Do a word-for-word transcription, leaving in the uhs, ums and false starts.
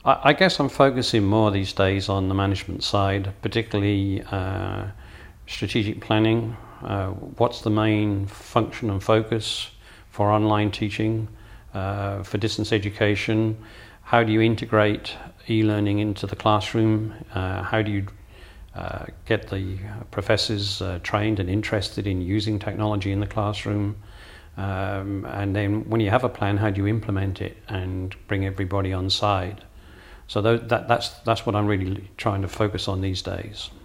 I, I guess I'm focusing more these days on the management side, particularly uh, strategic planning. Uh, what's the main function and focus for online teaching, uh, for distance education? How do you integrate e-learning into the classroom? Uh, how do you uh, get the professors uh, trained and interested in using technology in the classroom? Um, and then when you have a plan, how do you implement it and bring everybody on side? So that, that's, that's what I'm really trying to focus on these days.